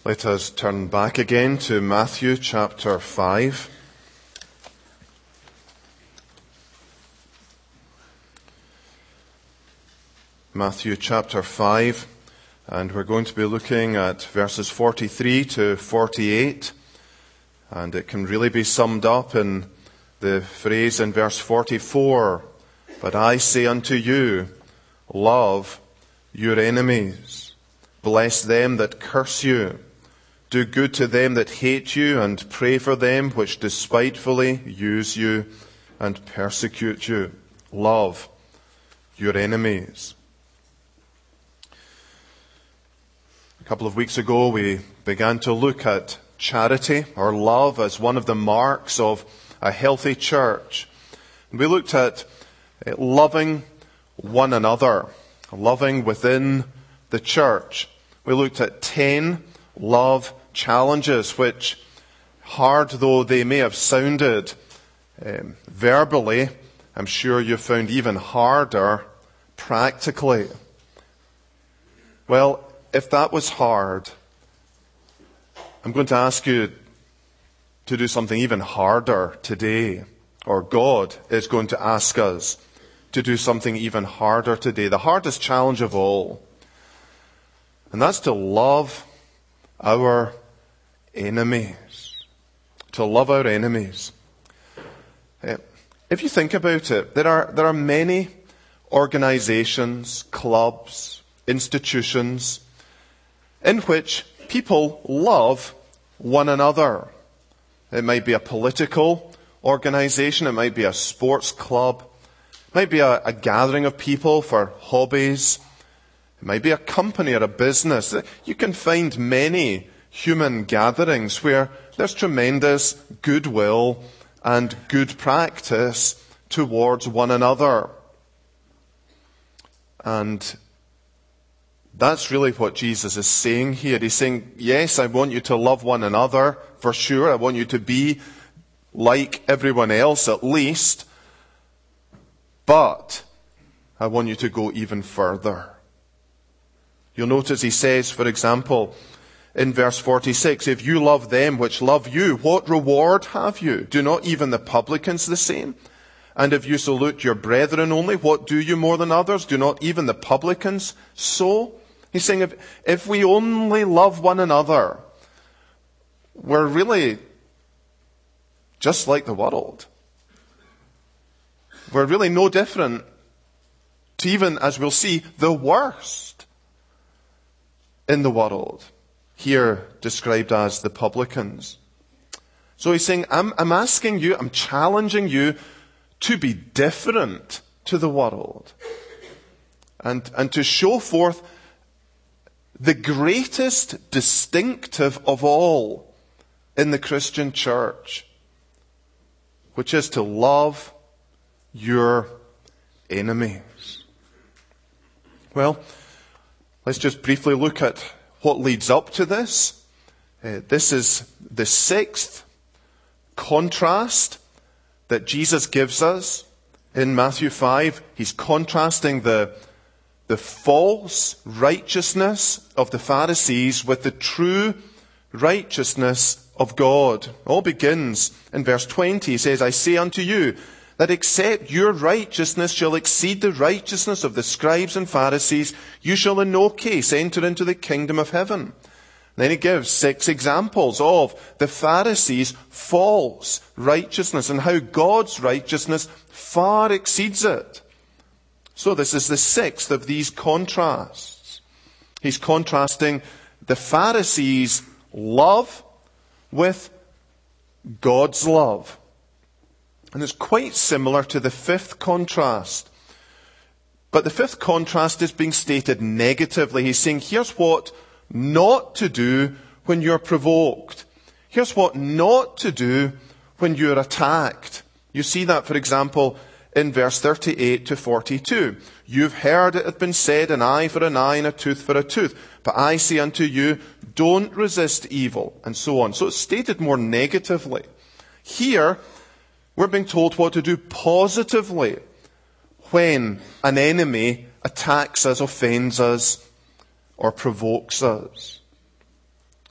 Let us turn back again to Matthew chapter 5. Matthew chapter 5, and we're going to be looking at verses 43 to 48, and it can really be summed up in the phrase in verse 44, "But I say unto you, love your enemies, bless them that curse you, do good to them that hate you, and pray for them which despitefully use you and persecute you." Love your enemies. A couple of weeks ago, we began to look at charity, or love, as one of the marks of a healthy church. And we looked at loving one another, loving within the church. We looked at 10 love challenges, which, hard though they may have sounded verbally, I'm sure you found even harder practically. Well, if that was hard, I'm going to ask you to do something even harder today. Or God is going to ask us to do something even harder today. The hardest challenge of all. And that's to love our enemies. To love our enemies. If you think about it, there are many organizations, clubs, institutions in which people love one another. It might be a political organization, it might be a sports club, it might be a gathering of people for hobbies, it might be a company or a business. You can find many human gatherings where there's tremendous goodwill and good practice towards one another. And that's really what Jesus is saying here. He's saying, yes, I want you to love one another, for sure. I want you to be like everyone else, at least. But I want you to go even further. You'll notice he says, for example, in verse 46, "If you love them which love you, what reward have you? Do not even the publicans the same? And if you salute your brethren only, what do you more than others? Do not even the publicans so?" He's saying if we only love one another, we're really just like the world. We're really no different to even, as we'll see, the worst in the world, here described as the publicans. So he's saying, I'm asking you, I'm challenging you to be different to the world. And to show forth the greatest distinctive of all in the Christian church, which is to love your enemies. Well, let's just briefly look at what leads up to this. This is the sixth contrast that Jesus gives us in Matthew 5. He's contrasting the false righteousness of the Pharisees with the true righteousness of God. It all begins in verse 20. He says, "I say unto you, that except your righteousness shall exceed the righteousness of the scribes and Pharisees, you shall in no case enter into the kingdom of heaven." Then he gives 6 examples of the Pharisees' false righteousness and how God's righteousness far exceeds it. So this is the 6th of these contrasts. He's contrasting the Pharisees' love with God's love. And it's quite similar to the 5th contrast. But the 5th contrast is being stated negatively. He's saying, here's what not to do when you're provoked. Here's what not to do when you're attacked. You see that, for example, in verse 38 to 42. "You've heard it had been said, an eye for an eye and a tooth for a tooth. But I say unto you, don't resist evil," and so on. So it's stated more negatively. Here, we're being told what to do positively when an enemy attacks us, offends us, or provokes us.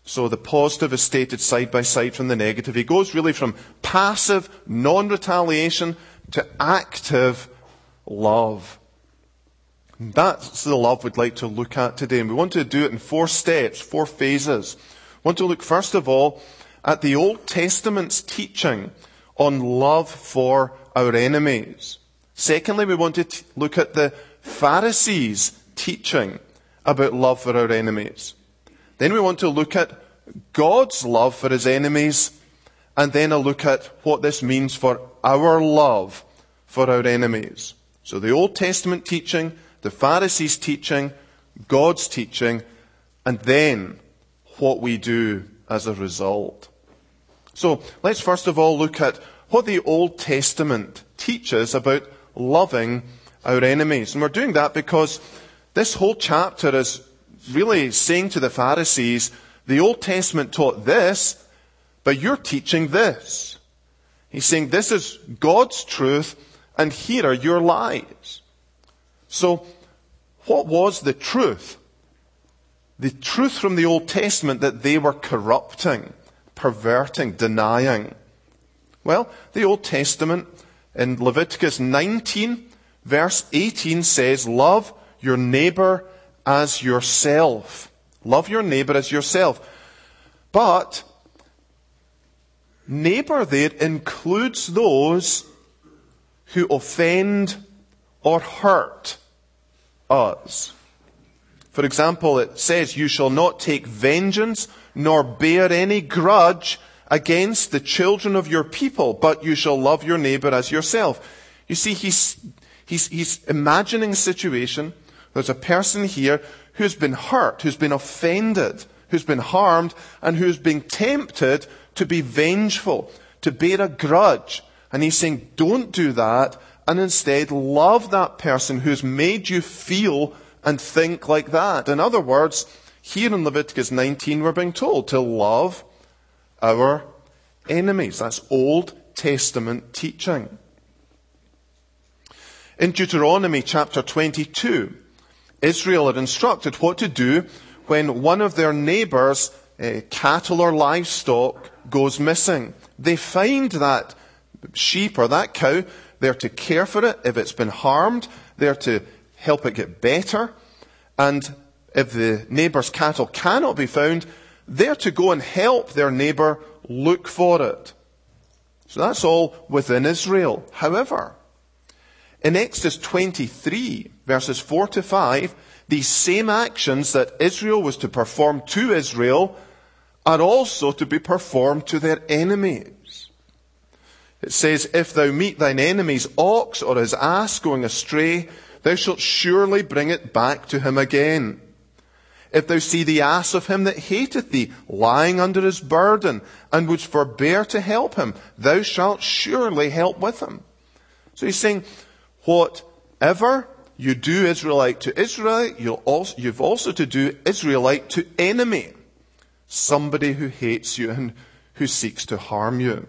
So the positive is stated side by side from the negative. He goes really from passive, non-retaliation to active love. And that's the love we'd like to look at today. And we want to do it in 4 steps, 4 phases. We want to look, first of all, at the Old Testament's teaching on love for our enemies. Secondly, we want to look at the Pharisees' teaching about love for our enemies. Then we want to look at God's love for his enemies, and then a look at what this means for our love for our enemies. So the Old Testament teaching, the Pharisees' teaching, God's teaching, and then what we do as a result. So let's first of all look at what the Old Testament teaches about loving our enemies. And we're doing that because this whole chapter is really saying to the Pharisees, the Old Testament taught this, but you're teaching this. He's saying this is God's truth, and here are your lies. So, what was the truth? The truth from the Old Testament that they were corrupting, perverting, denying. Well, the Old Testament in Leviticus 19, verse 18 says, love your neighbor as yourself. Love your neighbor as yourself. But neighbor there includes those who offend or hurt us. For example, it says, you shall not take vengeance nor bear any grudge against the children of your people, but you shall love your neighbor as yourself. You see, he's imagining a situation. There's a person here who's been hurt, who's been offended, who's been harmed, and who's been tempted to be vengeful, to bear a grudge. And he's saying, don't do that, and instead love that person who's made you feel and think like that. In other words, here in Leviticus 19, we're being told to love our enemies. That's Old Testament teaching. In Deuteronomy chapter 22, Israel had instructed what to do when one of their neighbors' cattle or livestock goes missing. They find that sheep or that cow, they're to care for it if it's been harmed, they're to help it get better, and if the neighbour's cattle cannot be found, they're to go and help their neighbour look for it. So that's all within Israel. However, in Exodus 23, verses 4 to 5, these same actions that Israel was to perform to Israel are also to be performed to their enemies. It says, if thou meet thine enemy's ox or his ass going astray, thou shalt surely bring it back to him again. If thou see the ass of him that hateth thee lying under his burden, and wouldst forbear to help him, thou shalt surely help with him. So he's saying, whatever you do Israelite to Israelite, you've also to do Israelite to enemy. Somebody who hates you and who seeks to harm you.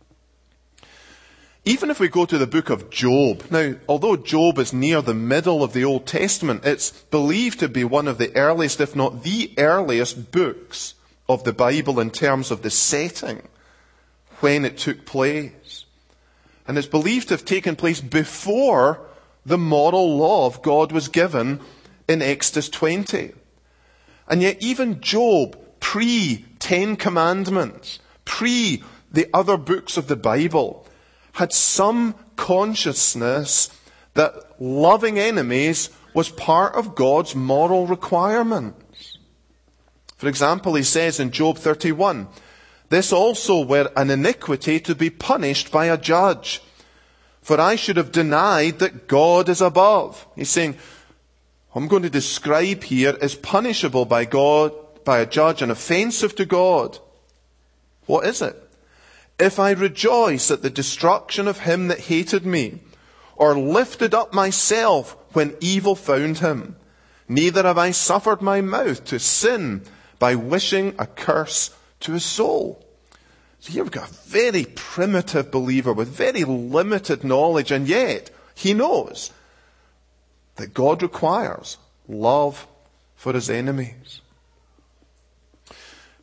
Even if we go to the book of Job, now, although Job is near the middle of the Old Testament, it's believed to be one of the earliest, if not the earliest, books of the Bible in terms of the setting, when it took place. And it's believed to have taken place before the moral law of God was given in Exodus 20. And yet even Job, pre-10 Commandments, pre the other books of the Bible, had some consciousness that loving enemies was part of God's moral requirements. For example, he says in Job 31, this also were an iniquity to be punished by a judge, for I should have denied that God is above. He's saying, I'm going to describe here as punishable by God, by a judge, and offensive to God. What is it? If I rejoice at the destruction of him that hated me, or lifted up myself when evil found him, neither have I suffered my mouth to sin by wishing a curse to his soul. So here we've got a very primitive believer with very limited knowledge, and yet he knows that God requires love for his enemies.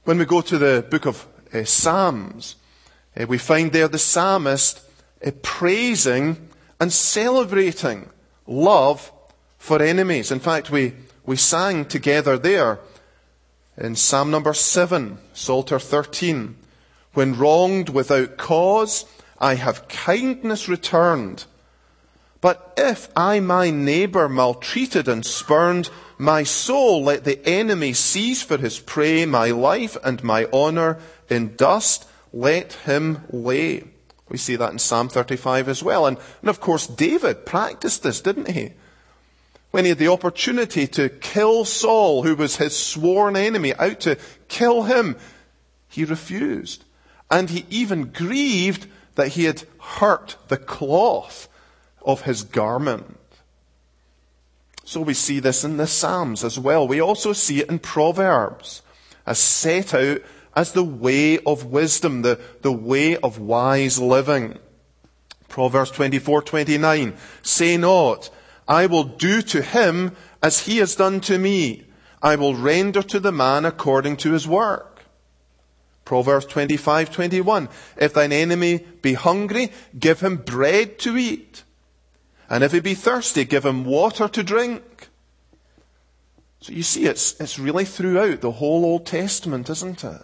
When we go to the book of Psalms, we find there the psalmist praising and celebrating love for enemies. In fact, we sang together there in Psalm number 7, Psalter 13. When wronged without cause, I have kindness returned. But if I my neighbour maltreated and spurned, my soul let the enemy seize for his prey, my life and my honour in dust let him lay. We see that in Psalm 35 as well. And of course, David practiced this, didn't he? When he had the opportunity to kill Saul, who was his sworn enemy, out to kill him, he refused. And he even grieved that he had hurt the cloth of his garment. So we see this in the Psalms as well. We also see it in Proverbs as set out as the way of wisdom, the way of wise living. Proverbs 24:29, say not, I will do to him as he has done to me. I will render to the man according to his work. Proverbs 25:21, if thine enemy be hungry, give him bread to eat. And if he be thirsty, give him water to drink. So you see, it's really throughout the whole Old Testament, isn't it?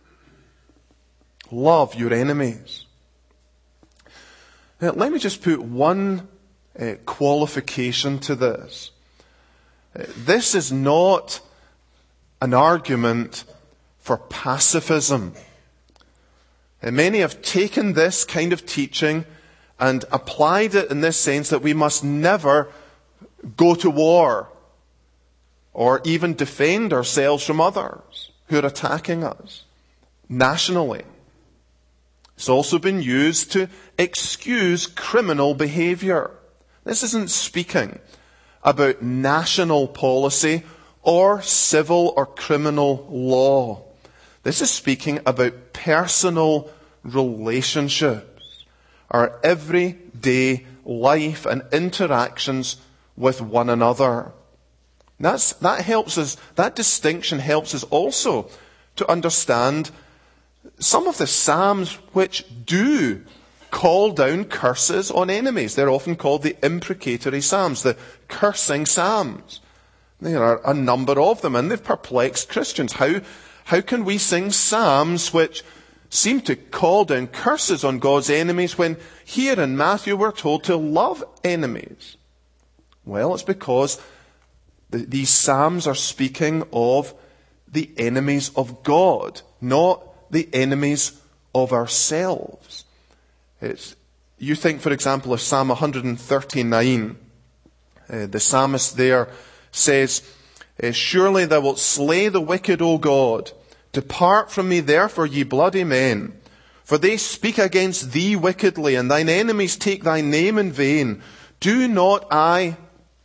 Love your enemies. Now, let me just put one qualification to this. This is not an argument for pacifism. Many have taken this kind of teaching and applied it in this sense that we must never go to war or even defend ourselves from others who are attacking us nationally. It's also been used to excuse criminal behavior. This isn't speaking about national policy or civil or criminal law. This is speaking about personal relationships, our everyday life and interactions with one another. That helps us, that distinction helps us also to understand some of the Psalms which do call down curses on enemies. They're often called the imprecatory Psalms, the cursing Psalms. There are a number of them, and they've perplexed Christians. How can we sing Psalms which seem to call down curses on God's enemies when here in Matthew we're told to love enemies? Well, it's because these Psalms are speaking of the enemies of God, not the enemies of ourselves. You think, for example, of Psalm 139. The psalmist there says, surely thou wilt slay the wicked, O God. Depart from me therefore, ye bloody men. For they speak against thee wickedly, and thine enemies take thy name in vain. Do not I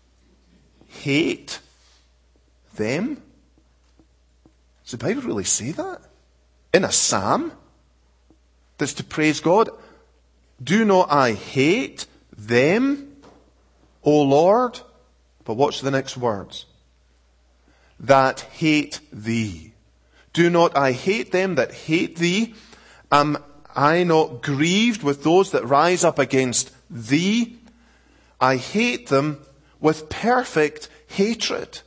hate them? Does the Bible really say that? In a psalm that's to praise God? Do not I hate them, O Lord? But watch the next words. That hate thee. Do not I hate them that hate thee? Am I not grieved with those that rise up against thee? I hate them with perfect hatred.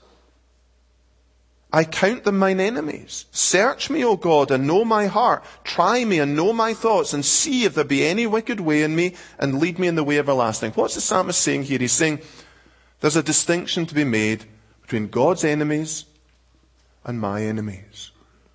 I count them mine enemies. Search me, O God, and know my heart. Try me and know my thoughts, and see if there be any wicked way in me, and lead me in the way everlasting. What's the psalmist saying here? He's saying there's a distinction to be made between God's enemies and my enemies.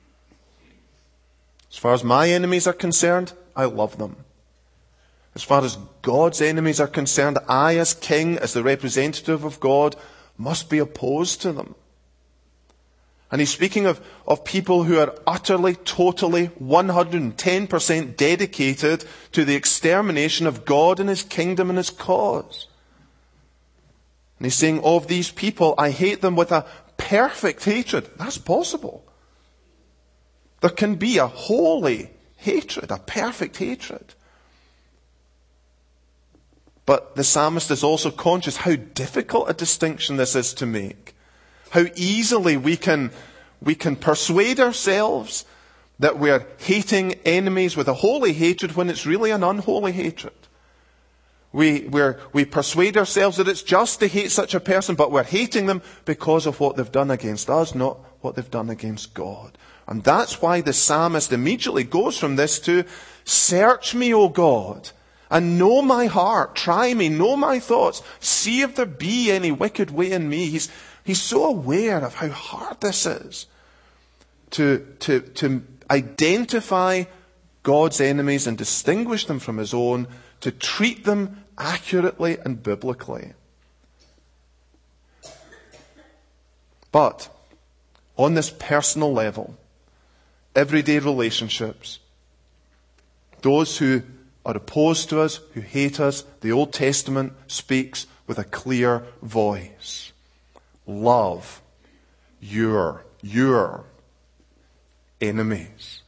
As far as my enemies are concerned, I love them. As far as God's enemies are concerned, I, as king, as the representative of God, must be opposed to them. And he's speaking of people who are utterly, totally, 110% dedicated to the extermination of God and his kingdom and his cause. And he's saying, of these people, I hate them with a perfect hatred. That's possible. There can be a holy hatred, a perfect hatred. But the psalmist is also conscious how difficult a distinction this is to make. How easily we can persuade ourselves that we're hating enemies with a holy hatred when it's really an unholy hatred. We persuade ourselves that it's just to hate such a person, but we're hating them because of what they've done against us, not what they've done against God. And that's why the psalmist immediately goes from this to, search me, O God, and know my heart. Try me, know my thoughts. See if there be any wicked way in me. He's so aware of how hard this is to identify God's enemies and distinguish them from his own, to treat them accurately and biblically. But on this personal level, everyday relationships, those who are opposed to us, who hate us, the Old Testament speaks with a clear voice. Love your enemies.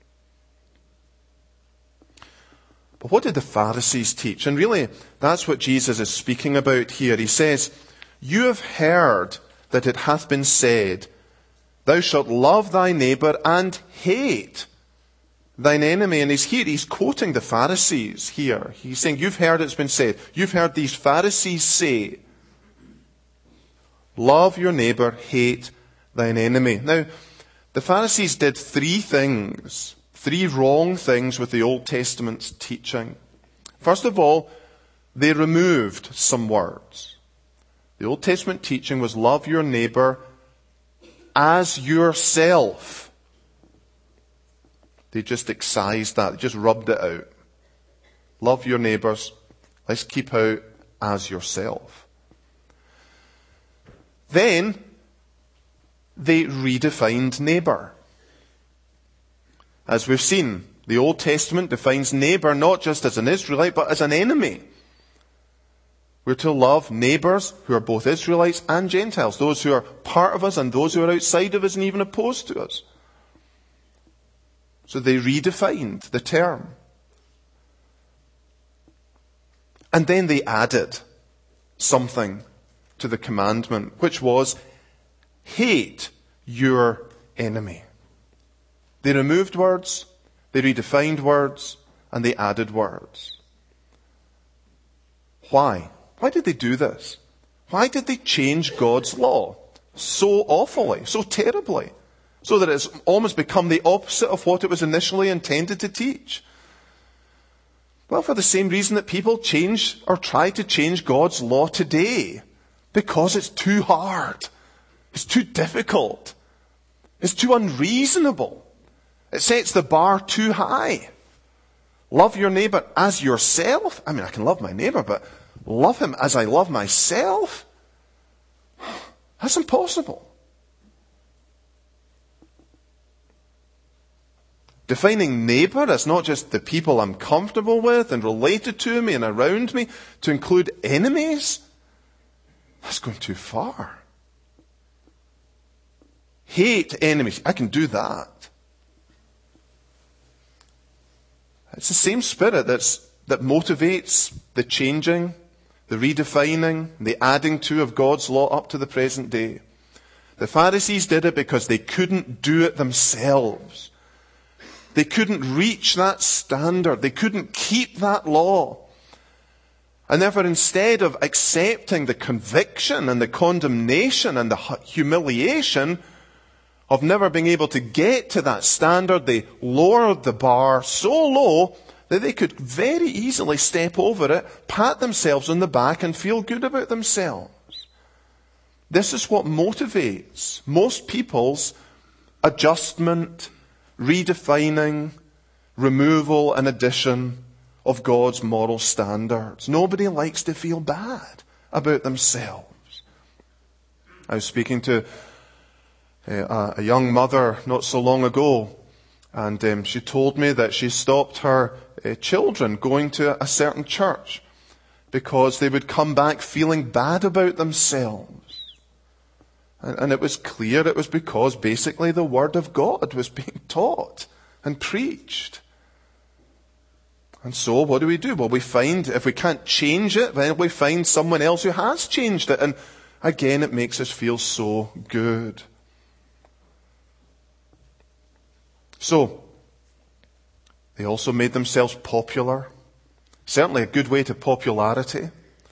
But what did the Pharisees teach? And really, that's what Jesus is speaking about here. He says, you have heard that it hath been said, thou shalt love thy neighbour and hate thine enemy. And he's quoting the Pharisees here. He's saying, you've heard it's been said. You've heard these Pharisees say, love your neighbour, hate thine enemy. Now, the Pharisees did three wrong things with the Old Testament's teaching. First of all, they removed some words. The Old Testament teaching was love your neighbour as yourself. They just excised that. They just rubbed it out. Love your neighbours. Let's keep out as yourself. Then they redefined neighbour. As we've seen, the Old Testament defines neighbour not just as an Israelite, but as an enemy. We're to love neighbours who are both Israelites and Gentiles, those who are part of us and those who are outside of us and even opposed to us. So they redefined the term. And then they added something to the commandment, which was, hate your enemy. They removed words, they redefined words, and they added words. Why? Why did they do this? Why did they change God's law so awfully, so terribly, so that it's almost become the opposite of what it was initially intended to teach? Well, for the same reason that people change or try to change God's law today, because it's too hard, it's too difficult, it's too unreasonable. It sets the bar too high. Love your neighbour as yourself. I mean, I can love my neighbour, but love him as I love myself? That's impossible. Defining neighbour as not just the people I'm comfortable with and related to me and around me, to include enemies? That's going too far. Hate enemies. I can do that. It's the same spirit that motivates the changing, the redefining, the adding to of God's law up to the present day. The Pharisees did it because they couldn't do it themselves. They couldn't reach that standard. They couldn't keep that law. And therefore, instead of accepting the conviction and the condemnation and the humiliation of never being able to get to that standard, they lowered the bar so low that they could very easily step over it, pat themselves on the back, and feel good about themselves. This is what motivates most people's adjustment, redefining, removal and addition of God's moral standards. Nobody likes to feel bad about themselves. I was speaking to a young mother not so long ago, and she told me that she stopped her children going to a certain church because they would come back feeling bad about themselves. And it was clear it was because basically the Word of God was being taught and preached. And so what do? Well, we find, if we can't change it, then we find someone else who has changed it. And again, it makes us feel so good. So, They also made themselves popular. Certainly a good way to popularity.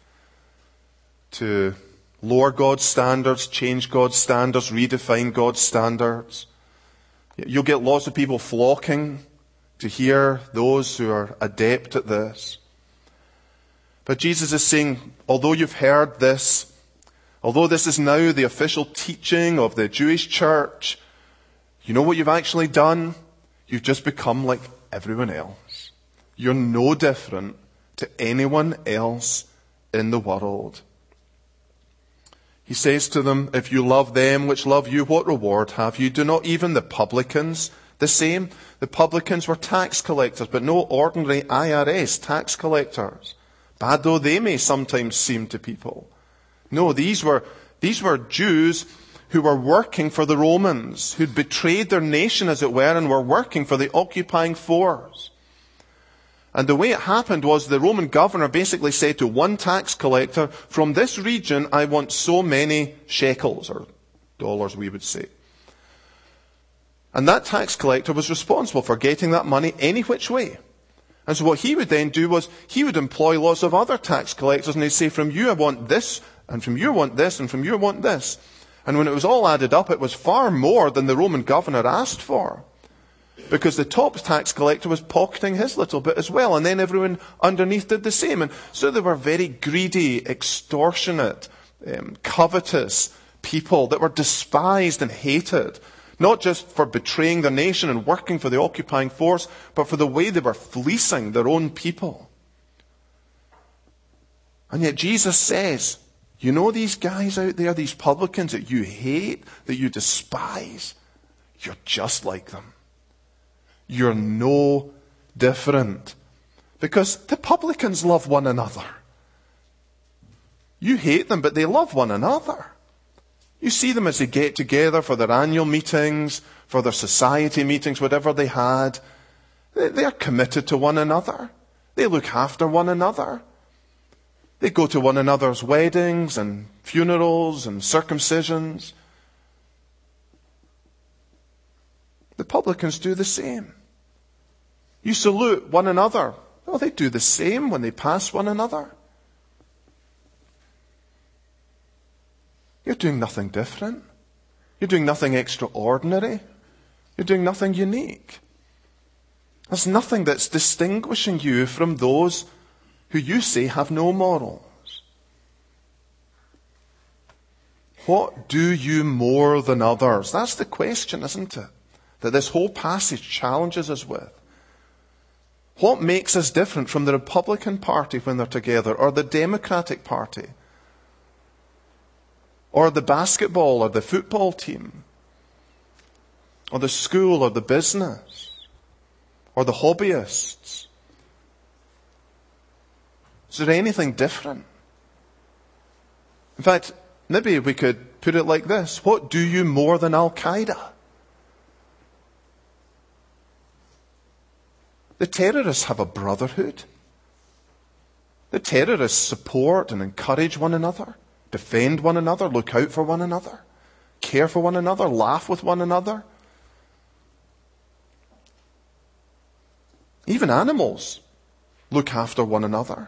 To lower God's standards, change God's standards, redefine God's standards. You'll get lots of people flocking to hear those who are adept at this. But Jesus is saying, although you've heard this, although this is now the official teaching of the Jewish church, you know what you've actually done? You've just become like everyone else. You're no different to anyone else in the world. He says to them, if you love them which love you, what reward have you? Do not even the publicans the same? The publicans were tax collectors, but no ordinary IRS tax collectors, bad though they may sometimes seem to people. No, these were Jews who were working for the Romans, who'd betrayed their nation, as it were, and were working for the occupying force. And the way it happened was the Roman governor basically said to one tax collector, from this region I want so many shekels, or dollars we would say. And that tax collector was responsible for getting that money any which way. And so what he would then do was he would employ lots of other tax collectors, and they'd say, from you I want this, and from you I want this, and from you I want this. And when it was all added up, it was far more than the Roman governor asked for. Because the top tax collector was pocketing his little bit as well, and then everyone underneath did the same. And so they were very greedy, extortionate, covetous people that were despised and hated. Not just for betraying their nation and working for the occupying force, but for the way they were fleecing their own people. And yet Jesus says, you know these guys out there, these publicans that you hate, that you despise, you're just like them. You're no different. Because the publicans love one another. You hate them, but they love one another. You see them as they get together for their annual meetings, for their society meetings, whatever they had. They're committed to one another. They look after one another. They go to one another's weddings and funerals and circumcisions. The publicans do the same. You salute one another. Well, they do the same when they pass one another. You're doing nothing different. You're doing nothing extraordinary. You're doing nothing unique. There's nothing that's distinguishing you from those who you say have no morals. What do you more than others? That's the question, isn't it? That this whole passage challenges us with. What makes us different from the Republican Party when they're together, or the Democratic Party, or the basketball or the football team, or the school or the business, or the hobbyists? Is there anything different? In fact, maybe we could put it like this. What do you more than Al-Qaeda? The terrorists have a brotherhood. The terrorists support and encourage one another, defend one another, look out for one another, care for one another, laugh with one another. Even animals look after one another.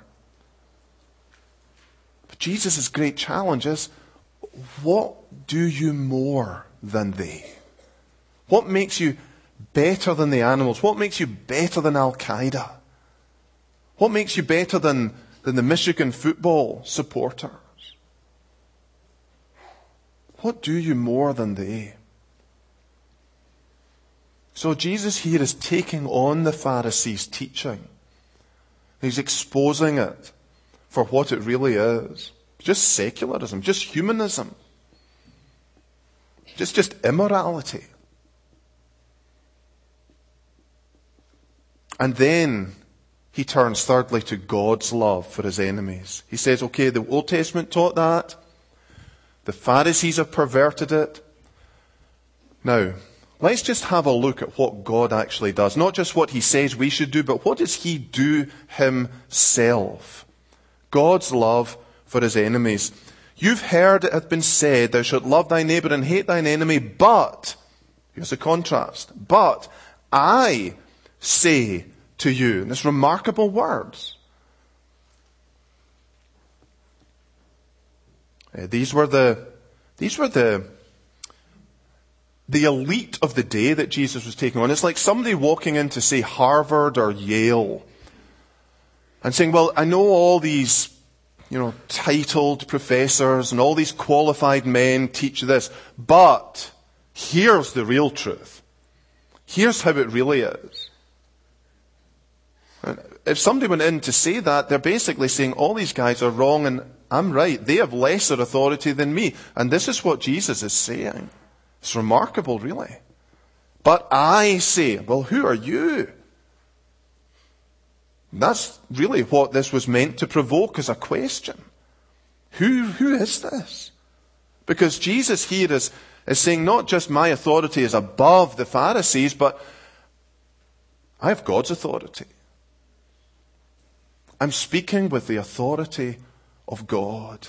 But Jesus' great challenge is, what do you more than they? What makes you better than the animals? What makes you better than Al-Qaeda? What makes you better than the Michigan football supporters? What do you more than they? So Jesus here is taking on the Pharisees' teaching. He's exposing it for what it really is. Just secularism, just humanism. Just immorality. And then he turns thirdly to God's love for his enemies. He says, okay, the Old Testament taught that. The Pharisees have perverted it. Now, let's just have a look at what God actually does. Not just what he says we should do, but what does he do himself? God's love for his enemies. You've heard it hath been said, thou shalt love thy neighbour and hate thine enemy, but, here's the contrast, but I say to you. And it's remarkable words. These were the elite of the day that Jesus was taking on. It's like somebody walking into, say, Harvard or Yale and saying, well, I know all these, titled professors and all these qualified men teach this, but here's the real truth. Here's how it really is. And if somebody went in to say that, they're basically saying all these guys are wrong and I'm right. They have lesser authority than me. And this is what Jesus is saying. It's remarkable, really. But I say, well, who are you? That's really what this was meant to provoke as a question. Who is this? Because Jesus here is saying not just my authority is above the Pharisees, but I have God's authority. I'm speaking with the authority of God.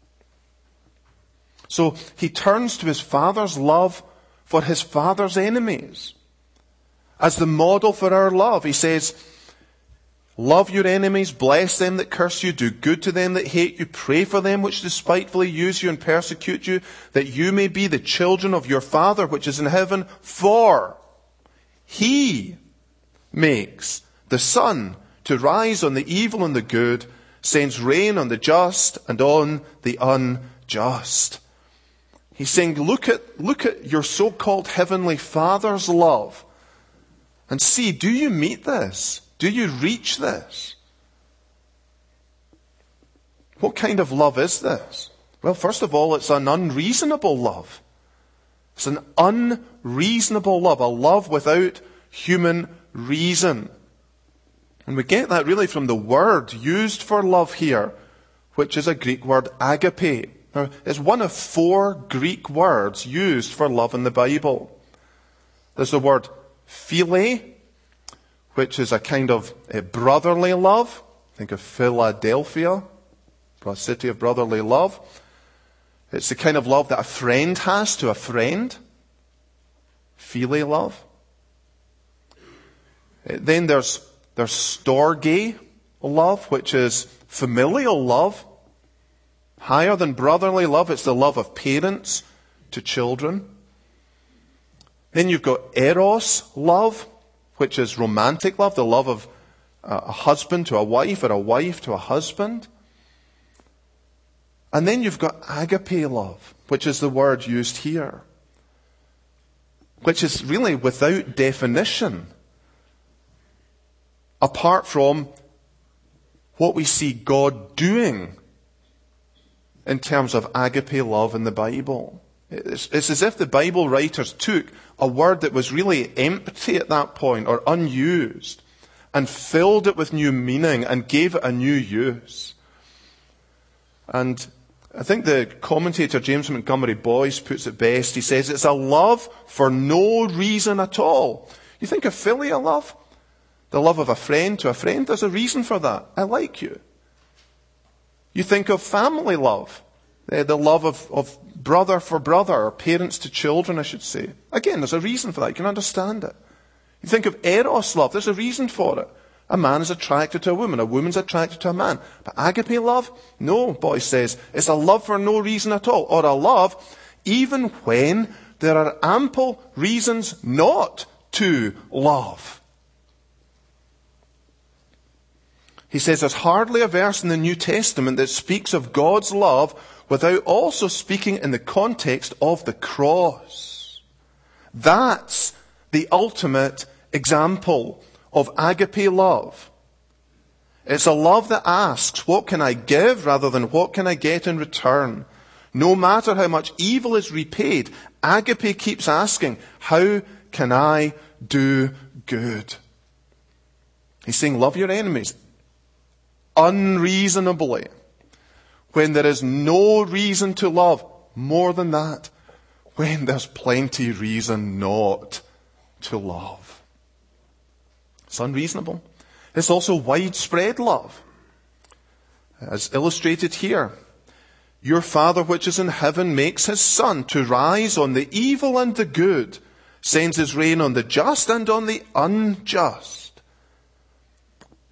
So he turns to his Father's love for his Father's enemies as the model for our love. He says, love your enemies, bless them that curse you, do good to them that hate you, pray for them which despitefully use you and persecute you, that you may be the children of your Father which is in heaven, for he makes the sun to rise on the evil and the good, sends rain on the just and on the unjust. He's saying, look at your so-called heavenly Father's love and see, do you meet this? Do you reach this? What kind of love is this? Well, first of all, it's an unreasonable love. It's an unreasonable love, a love without human reason. And we get that really from the word used for love here, which is a Greek word agape. Now, it's one of 4 Greek words used for love in the Bible. There's the word philia, which is a kind of a brotherly love. Think of Philadelphia, a city of brotherly love. It's the kind of love that a friend has to a friend. Philia love. Then there's storge love, which is familial love. Higher than brotherly love, it's the love of parents to children. Then you've got eros love, which is romantic love, the love of a husband to a wife or a wife to a husband. And then you've got agape love, which is the word used here, which is really without definition, apart from what we see God doing in terms of agape love in the Bible. It's as if the Bible writers took a word that was really empty at that point or unused and filled it with new meaning and gave it a new use. And I think the commentator James Montgomery Boyce puts it best. He says it's a love for no reason at all. You think of filial love? The love of a friend to a friend, there's a reason for that. I like you. You think of family love, the love of brother for brother, or parents to children, I should say. Again, there's a reason for that. You can understand it. You think of eros love, there's a reason for it. A man is attracted to a woman's attracted to a man. But agape love? No, Boyce says, it's a love for no reason at all, or a love even when there are ample reasons not to love. He says there's hardly a verse in the New Testament that speaks of God's love without also speaking in the context of the cross. That's the ultimate example of agape love. It's a love that asks, what can I give rather than what can I get in return? No matter how much evil is repaid, agape keeps asking, how can I do good? He's saying, love your enemies unreasonably, when there is no reason to love. More than that, when there's plenty reason not to love. It's unreasonable. It's also widespread love, as illustrated here. Your Father which is in heaven makes his sun to rise on the evil and the good, sends his rain on the just and on the unjust.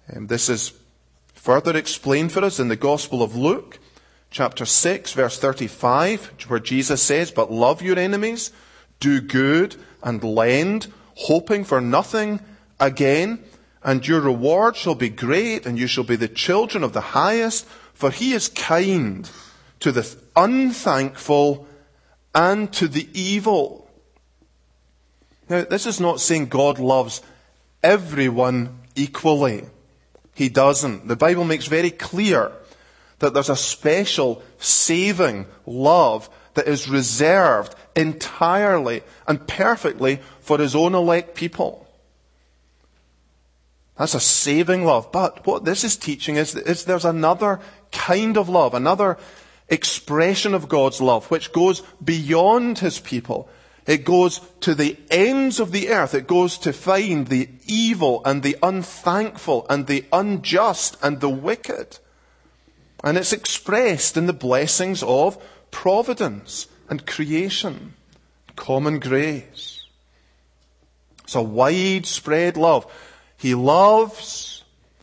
This is further explained for us in the Gospel of Luke, chapter 6, verse 35, where Jesus says, "But love your enemies, do good and lend, hoping for nothing again, and your reward shall be great, and you shall be the children of the highest, for he is kind to the unthankful and to the evil." Now, this is not saying God loves everyone equally. He doesn't. The Bible makes very clear that there's a special saving love that is reserved entirely and perfectly for his own elect people. That's a saving love. But what this is teaching is there's another kind of love, another expression of God's love, which goes beyond his people. It goes to the ends of the earth. It goes to find the evil and the unthankful and the unjust and the wicked. And it's expressed in the blessings of providence and creation, common grace. It's a widespread love. He loves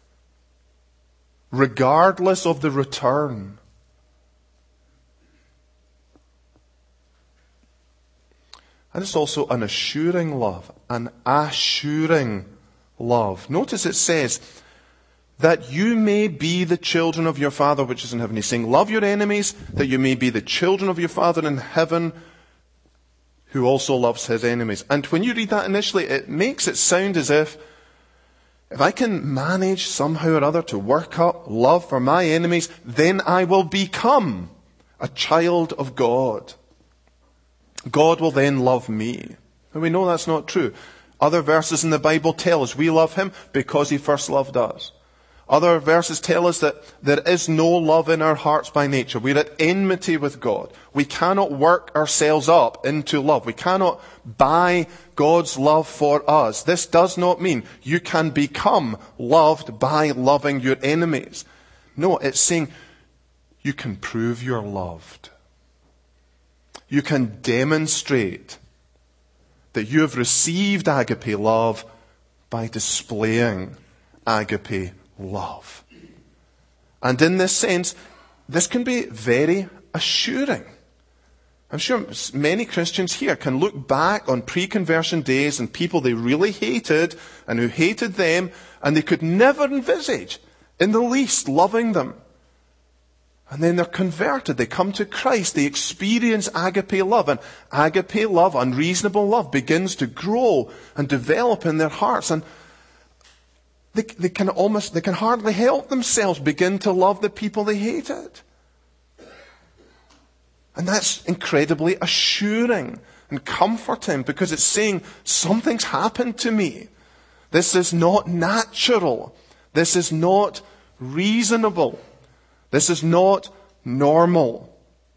regardless of the return. And it's also an assuring love, an assuring love. Notice it says, that you may be the children of your Father which is in heaven. He's saying, love your enemies, that you may be the children of your Father in heaven, who also loves his enemies. And when you read that initially, it makes it sound as if I can manage somehow or other to work up love for my enemies, then I will become a child of God. God will then love me. And we know that's not true. Other verses in the Bible tell us we love him because he first loved us. Other verses tell us that there is no love in our hearts by nature. We're at enmity with God. We cannot work ourselves up into love. We cannot buy God's love for us. This does not mean you can become loved by loving your enemies. No, it's saying you can prove you're loved. You can demonstrate that you have received agape love by displaying agape love. And in this sense, this can be very assuring. I'm sure many Christians here can look back on pre-conversion days and people they really hated and who hated them, and they could never envisage in the least loving them. And then they're converted. They come to Christ. They experience agape love. And agape love, unreasonable love, begins to grow and develop in their hearts. And they can hardly help themselves begin to love the people they hated. And that's incredibly assuring and comforting, because it's saying something's happened to me. This is not natural. This is not reasonable. This is not normal.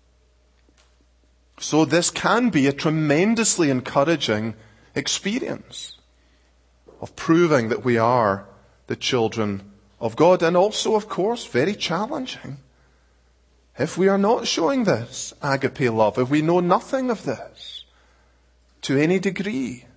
So this can be a tremendously encouraging experience of proving that we are the children of God, and also, of course, very challenging if we are not showing this agape love, if we know nothing of this to any degree.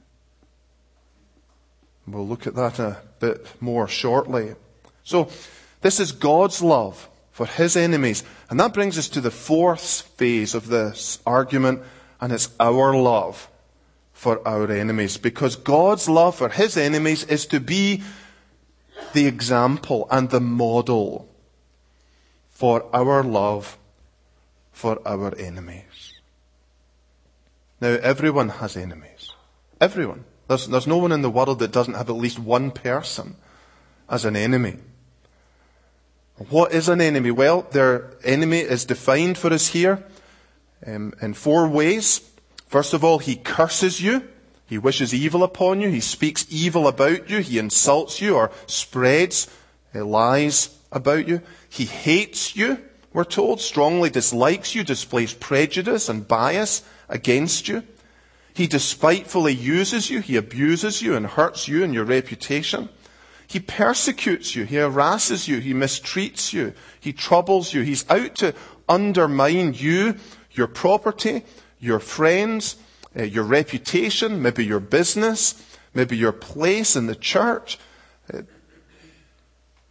We'll look at that a bit more shortly. So, this is God's love for his enemies. And that brings us to the fourth phase of this argument, and it's our love for our enemies. Because God's love for his enemies is to be the example and the model for our love for our enemies. Now, everyone has enemies. Everyone. There's no one in the world that doesn't have at least one person as an enemy. What is an enemy? Well, their enemy is defined for us here in four ways. First of all, he curses you. He wishes evil upon you. He speaks evil about you. He insults you or spreads lies about you. He hates you, we're told, strongly dislikes you, displays prejudice and bias against you. He despitefully uses you. He abuses you and hurts you and your reputation. He persecutes you. He harasses you. He mistreats you. He troubles you. He's out to undermine you, your property, your friends, your reputation, maybe your business, maybe your place in the church.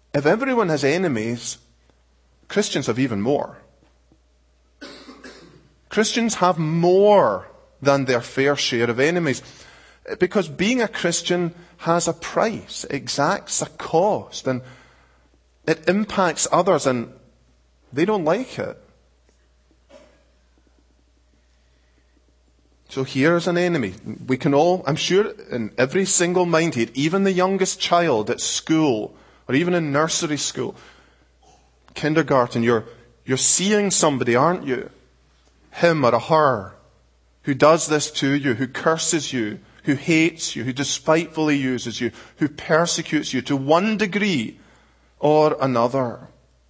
if everyone has enemies, Christians have even more. Christians have more than their fair share of enemies. Because being a Christian has a price, exacts a cost, and it impacts others, and they don't like it. So here's an enemy. We can all, I'm sure, in every single mind here, even the youngest child at school, or even in nursery school, kindergarten, you're seeing somebody, aren't you? Him or a her, who does this to you, who curses you, who hates you, who despitefully uses you, who persecutes you to one degree or another.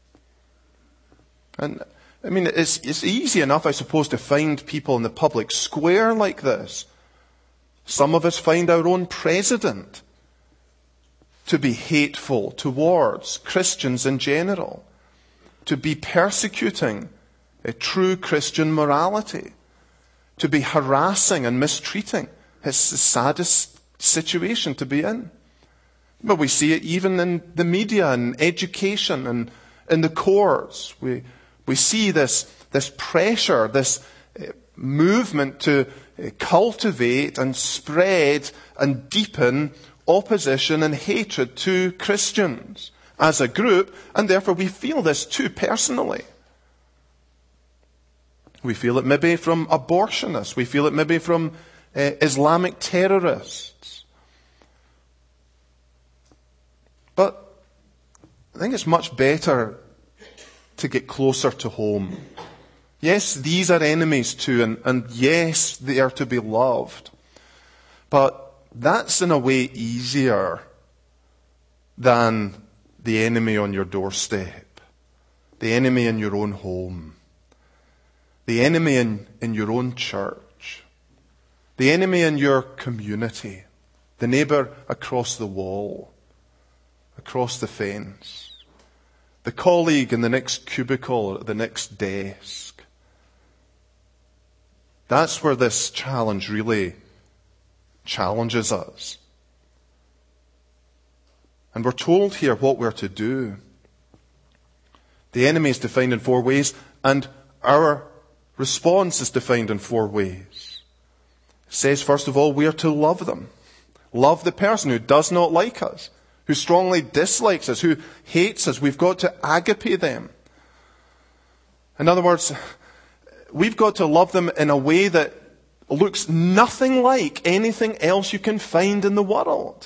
And I mean, it's easy enough, I suppose, to find people in the public square like this. Some of us find our own president to be hateful towards Christians in general, to be persecuting a true Christian morality, to be harassing and mistreating. It's the saddest situation to be in. But we see it even in the media and education and in the courts. We see this pressure, this movement to cultivate and spread and deepen opposition and hatred to Christians as a group, and therefore we feel this too personally. We feel it maybe from abortionists. We feel it maybe from Islamic terrorists. But I think it's much better to get closer to home. Yes, these are enemies too, and yes, they are to be loved. But that's in a way easier than the enemy on your doorstep, the enemy in your own home, the enemy in your own church, the enemy in your community, the neighbour across the wall, across the fence, the colleague in the next cubicle or at the next desk. That's where this challenge really challenges us. And we're told here what we're to do. The enemy is defined in 4 ways, and our response is defined in 4 ways. It says, first of all, we are to love them. Love the person who does not like us, who strongly dislikes us, who hates us. We've got to agape them. In other words, we've got to love them in a way that looks nothing like anything else you can find in the world.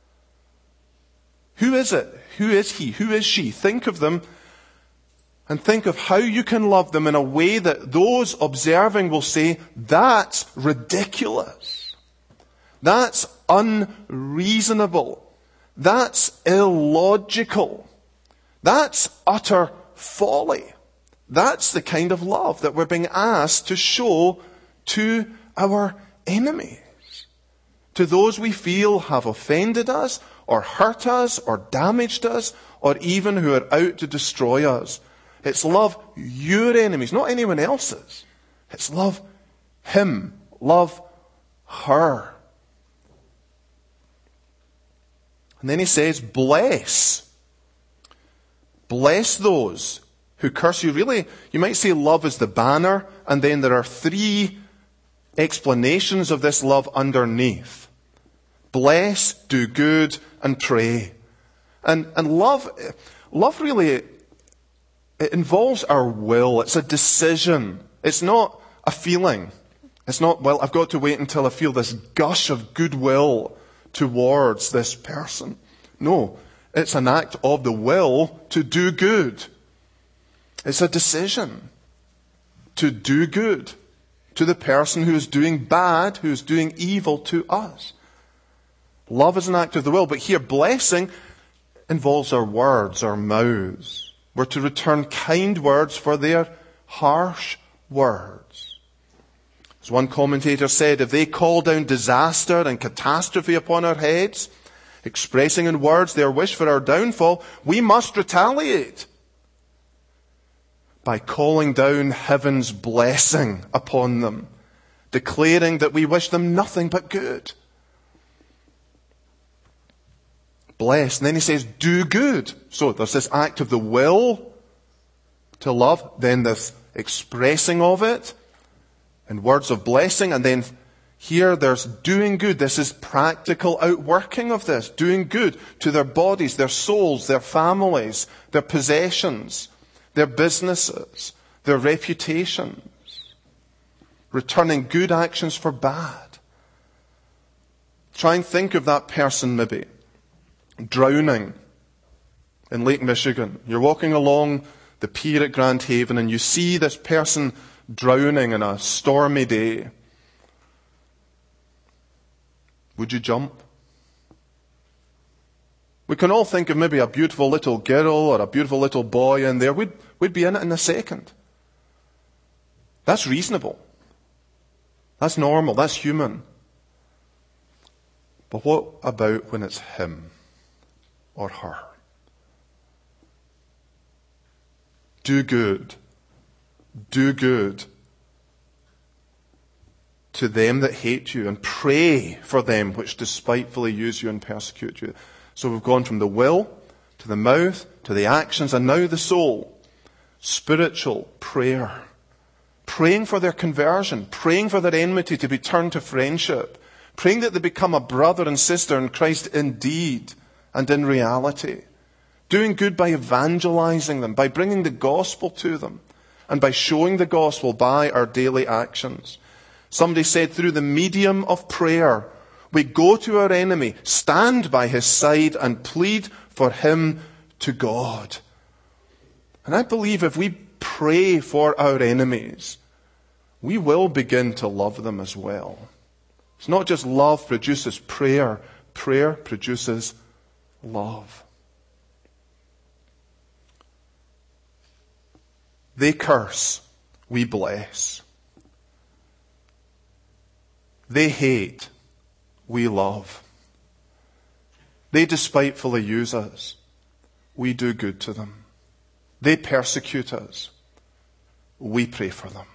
Who is it? Who is he? Who is she? Think of them and think of how you can love them in a way that those observing will say, that's ridiculous. That's unreasonable. That's illogical. That's utter folly. That's the kind of love that we're being asked to show to our enemies, to those we feel have offended us or hurt us or damaged us or even who are out to destroy us. It's love your enemies, not anyone else's. It's love him, love her. And then he says, bless. Bless those who curse you. Really, you might say love is the banner, and then there are 3 explanations of this love underneath. Bless, do good, and pray. And love really, it involves our will. It's a decision. It's not a feeling. It's not, well, I've got to wait until I feel this gush of goodwill towards this person. No, it's an act of the will to do good. It's a decision to do good to the person who is doing bad, who is doing evil to us. Love is an act of the will, but here blessing involves our words, our mouths. We're to return kind words for their harsh words. As one commentator said, if they call down disaster and catastrophe upon our heads, expressing in words their wish for our downfall, we must retaliate by calling down heaven's blessing upon them, declaring that we wish them nothing but good. Bless. And then he says, do good. So there's this act of the will to love, then this expressing of it, and words of blessing, and then here there's doing good. This is practical outworking of this. Doing good to their bodies, their souls, their families, their possessions, their businesses, their reputations. Returning good actions for bad. Try and think of that person maybe drowning in Lake Michigan. You're walking along the pier at Grand Haven and you see this person drowning in a stormy day. Would you jump? We can all think of maybe a beautiful little girl or a beautiful little boy in there. We'd be in it in a second. That's reasonable. That's normal. That's human. But what about when it's him or her? Do good. Do good to them that hate you, and pray for them which despitefully use you and persecute you. So we've gone from the will to the mouth to the actions and now the soul. Spiritual prayer. Praying for their conversion. Praying for their enmity to be turned to friendship. Praying that they become a brother and sister in Christ indeed and in reality. Doing good by evangelizing them, by bringing the gospel to them, and by showing the gospel by our daily actions. Somebody said, through the medium of prayer, we go to our enemy, stand by his side, and plead for him to God. And I believe if we pray for our enemies, we will begin to love them as well. It's not just love produces prayer. Prayer produces love. They curse, we bless. They hate, we love. They despitefully use us, we do good to them. They persecute us, we pray for them.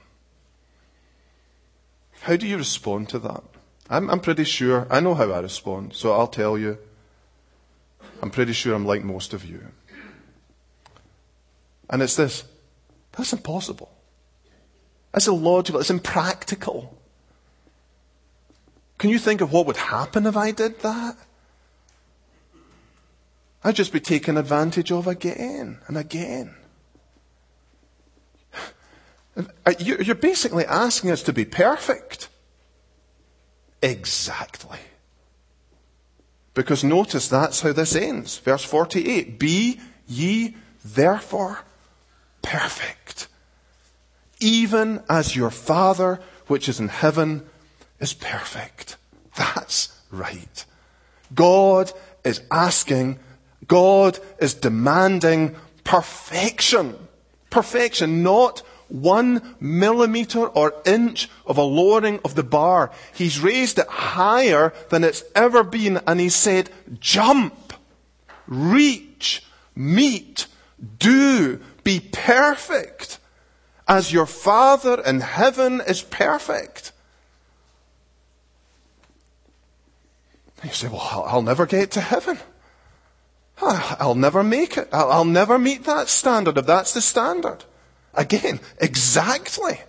How do you respond to that? I'm pretty sure, I know how I respond, so I'll tell you. I'm pretty sure I'm like most of you. And it's this. That's impossible. That's illogical. It's impractical. Can you think of what would happen if I did that? I'd just be taken advantage of again and again. You're basically asking us to be perfect. Exactly. Because notice that's how this ends. Verse 48. Be ye therefore perfect, even as your Father which is in heaven is perfect. That's right. God is asking, God is demanding perfection. Perfection, not 1 millimeter or inch of a lowering of the bar. He's raised it higher than it's ever been, and he said, jump, reach, meet, do, be perfect as your Father in heaven is perfect. You say, well, I'll never get to heaven. I'll never make it. I'll never meet that standard if that's the standard. Again, exactly.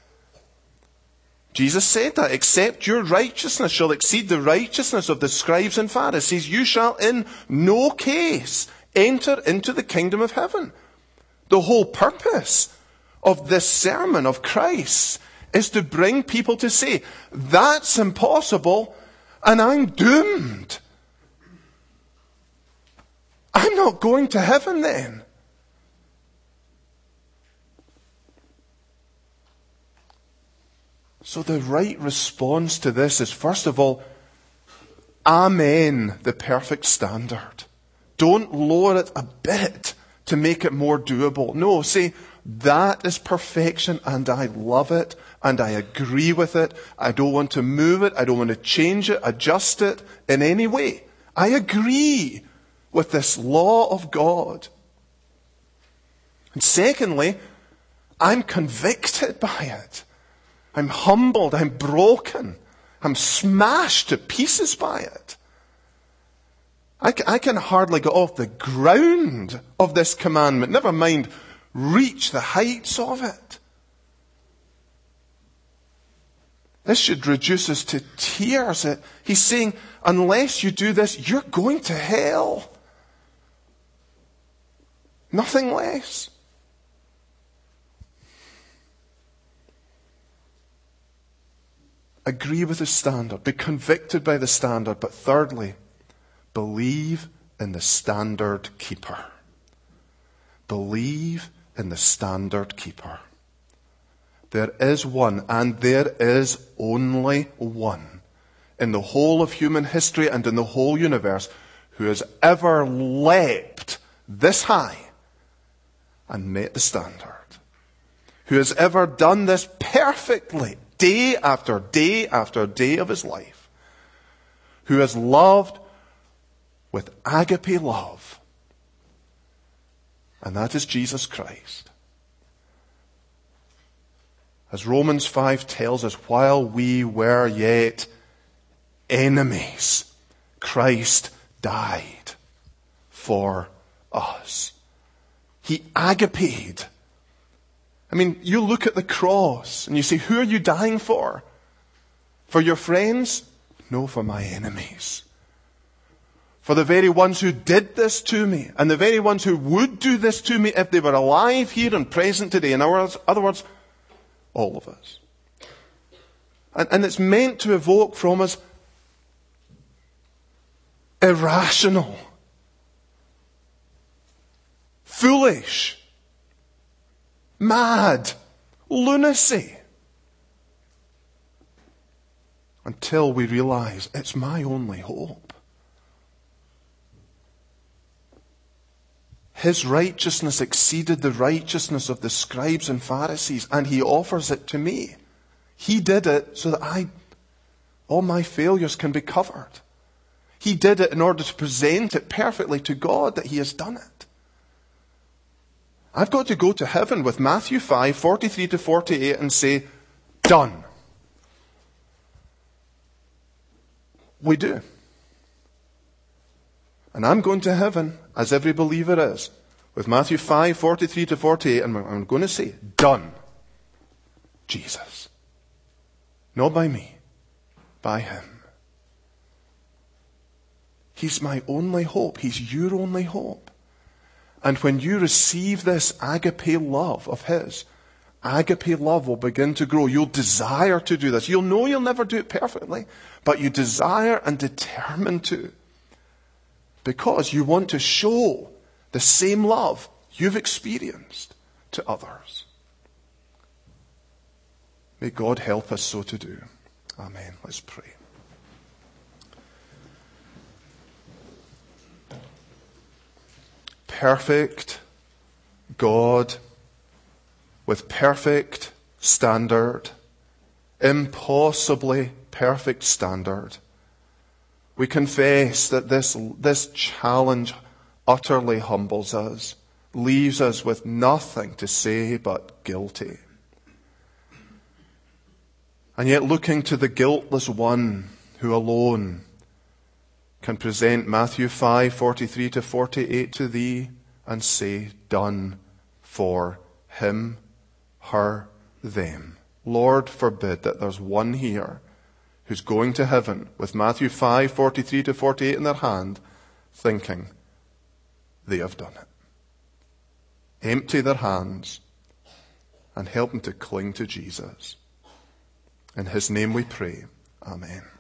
Jesus said that, except your righteousness shall exceed the righteousness of the scribes and Pharisees, you shall in no case enter into the kingdom of heaven. The whole purpose of this sermon of Christ is to bring people to say, that's impossible and I'm doomed. I'm not going to heaven then. So the right response to this is, first of all, amen, the perfect standard. Don't lower it a bit to make it more doable. No, say, that is perfection and I love it and I agree with it. I don't want to move it. I don't want to change it, adjust it in any way. I agree with this law of God. And secondly, I'm convicted by it. I'm humbled. I'm broken. I'm smashed to pieces by it. I can hardly get off the ground of this commandment, never mind reach the heights of it. This should reduce us to tears. He's saying, unless you do this, you're going to hell. Nothing less. Agree with the standard. Be convicted by the standard. But thirdly, believe in the standard keeper. Believe in the standard keeper. There is one, and there is only one in the whole of human history and in the whole universe who has ever leapt this high and met the standard. Who has ever done this perfectly, day after day after day of his life. Who has loved with agape love. And that is Jesus Christ. As Romans 5 tells us, while we were yet enemies, Christ died for us. He agapeed. I mean, you look at the cross and you say, who are you dying for? For your friends? No, for my enemies. For the very ones who did this to me, and the very ones who would do this to me if they were alive here and present today. In other words, all of us. And it's meant to evoke from us irrational, foolish, mad, lunacy. Until we realize it's my only hope. His righteousness exceeded the righteousness of the scribes and Pharisees, and he offers it to me. He did it so that all my failures can be covered. He did it in order to present it perfectly to God that he has done it. I've got to go to heaven with Matthew 5, 43 to 48 and say, done. We do. And I'm going to heaven, as every believer is, with Matthew 5, 43 to 48, and I'm going to say, done. Jesus. Not by me, by him. He's my only hope. He's your only hope. And when you receive this agape love of his, agape love will begin to grow. You'll desire to do this. You'll know you'll never do it perfectly, but you desire and determine to. Because you want to show the same love you've experienced to others. May God help us so to do. Amen. Let's pray. Perfect God with perfect standard, impossibly perfect standard. We confess that this challenge utterly humbles us, leaves us with nothing to say but guilty. And yet looking to the guiltless one who alone can present Matthew 5, 43 to 48 to thee and say, done for him, her, them. Lord forbid that there's one here who's going to heaven with Matthew 5, 43 to 48 in their hand, thinking they have done it. Empty their hands and help them to cling to Jesus. In his name we pray. Amen.